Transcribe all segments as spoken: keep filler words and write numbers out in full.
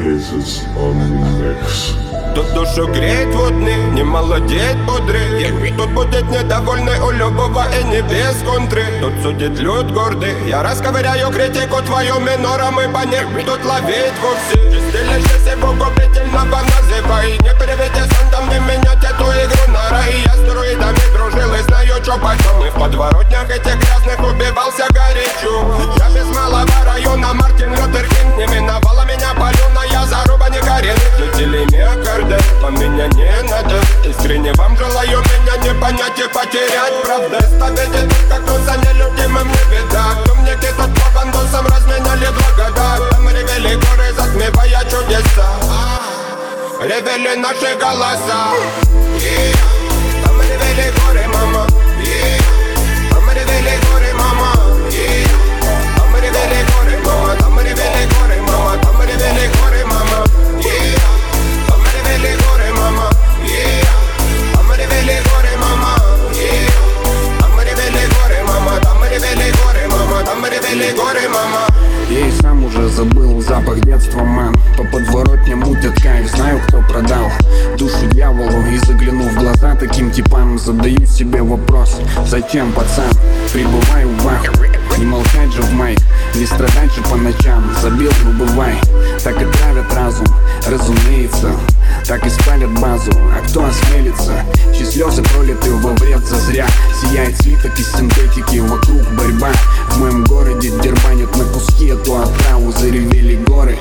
Hazes on mix. Тут душу греет водный, не молодеет бодрый. Тут будет недовольный у любого и не без контры. Тут судит люд гордый. Я расковыряю критику твою минором и по ней тут ловить вовсе. Чистили же себе губительного называй. Не приведи сантами менять эту игру на рай. Я с друидами дружил и знаю, что почем. И в подворотнях этих грязных убивался горячо. Я без малого района Мартин Лютер Кинг. Не миновала меня паленая заруба не горит. Жители миокарда по меня не надо. Искренне вам желаю меня не понять и потерять. Правда, ставите тут как туса нелюдимым не беда. Умники тут по бандусам разменяли два года. Там ревели горы, затмевая чудеса. Ревели наши голоса. Yeah. Там ревели горы, мама. Yeah. Там ревели горы, мама. Yeah. Там ревели горы, мама. Там ревели горы, мама. Там ревели горы, мама. Yeah. Там ревели горы, мама. Yeah. Там ревели горы, мама. Yeah. Там ревели горы, мама. Там ревели горы, мама. Там ревели горы, мама. Я и сам уже забыл запах детства, мэн. По подворотням мутят кайф, знаю, кто продал душу дьяволу. И заглянув в глаза таким типам, задаю себе вопрос: зачем, пацан, прибываю в ах? Не молчать же в майк, не страдать же по ночам. Забил, ну бывай, так и травят разум, разумеется. Так и спалят базу, а кто осмелится? Чьи слезы пролиты во вред зазря. Сияет слиток из синтетики, вокруг борьба. В моем городе дербанят на куски эту отраву. Заревели горы.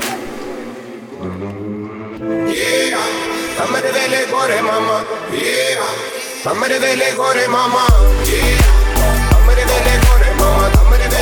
Yeah. Там ревели горы, мама. Yeah. Там ревели горы, мама. Yeah. Там ревели горы, мама. Там ревели